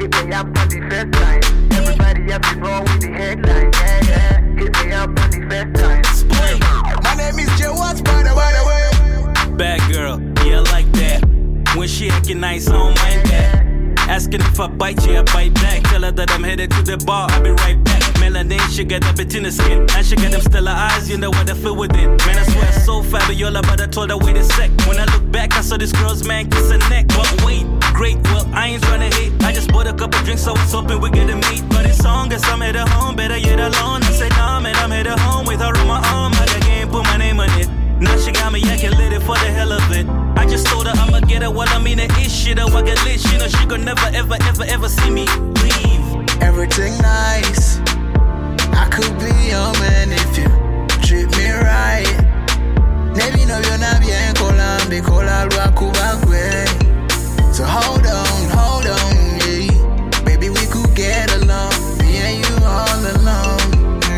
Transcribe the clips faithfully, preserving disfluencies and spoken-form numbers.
Hit me up on the first line. Everybody up to know with the headline. Yeah, yeah. Hit me up on the first line. Split. My name is Jay Watts, by the way. Bad girl, yeah, like that. When she acting nice, I don't mind that. Asking if I bite, yeah, I bite back. Tell her that I'm headed to the bar, I'll be right back. Melanin, she got that bit in the skin. And she got them stellar eyes, you know what I feel within. Man, I swear, so fabiola, but I told her wait a sec. When I look back, I saw this girl's man kiss her neck. But wait, great, well, I ain't tryna hate. I just bought a couple drinks, so I was hoping we get a mate. But it's on, guess I'm headed home, better yet alone. I say, nah, man, I'm headed home with her on my arm. I got game, put my name on it. Now she got me yakking lit it for the hell of it. I just told her I'ma get her while I'm in the ish shit. I get lit, she know she gon' never, ever, ever, ever see me leave. Everything nice. I could be your man if you treat me right. Maybe no you're not bien Colombe, Colalo Kubakwe. So hold on, hold on, yeah. Baby, we could get along. Me and you all alone.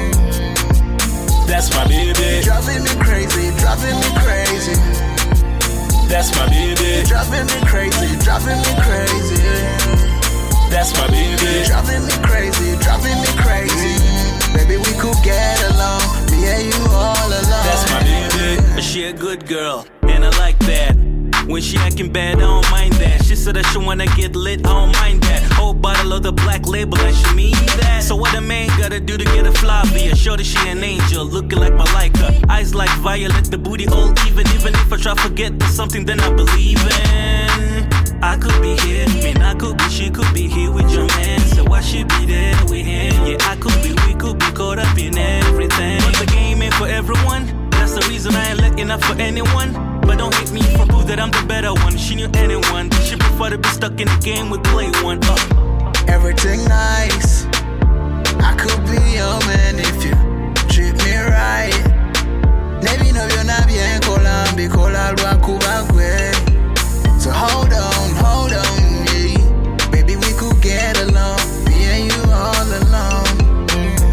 That's my baby. Driving me crazy, driving me crazy. That's my baby. Driving me crazy, driving me crazy. That's my baby. Driving me crazy, driving me crazy. Baby, we could get along. Me and you all alone. That's my baby. She a good girl, and I like that. When she acting bad, I don't mind that. She said that she wanna get lit, I don't mind that. Whole bottle of the black label, and she mean that. So what a man gotta do to get a Flavia? Show that she an angel, looking like Malika. Eyes like violet, the booty all even. Even if I try to forget there's something that I believe in. I could be here, I mean I could be, she could be here with your man. So why she be there with him? Yeah, I could be, we could be caught up in everything. But the game ain't for everyone. That's the reason I ain't letting up for anyone. But don't hate me for proof that I'm the better one. She knew anyone. She prefer to be stuck in the game with play one. Uh. Everything nice. I could be your man if you treat me right. Maybe no you're not bien Colombe, Colalo Kubakwe. So hold on, hold on, yeah. Baby, we could get along. Me and you all alone.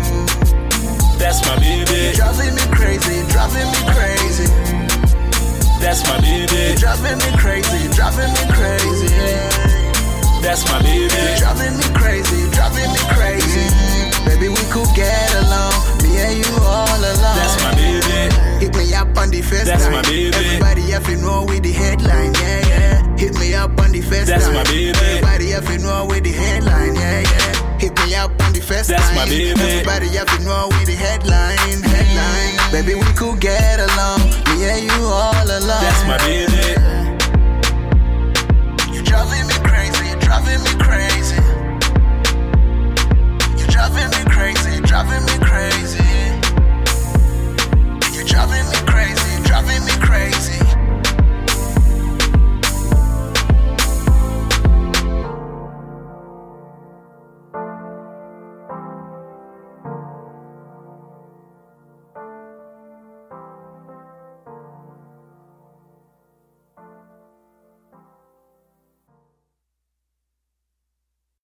That's my baby. Driving me crazy, driving me crazy. That's my baby. Driving me crazy, driving me crazy. That's my baby. Driving me crazy, driving me crazy. Baby, we could get along. Me and you all alone. That's my baby. Hit me up on the first That's line. my baby. Everybody have to know with the headline, yeah, yeah. Hit me up on the first That's line. my baby. Everybody have to know with the headline, yeah, yeah. Hit me up on the first That's line. my baby. Everybody have to know with the headline, headline. Baby, we could get along. Me and you all alone. That's my baby.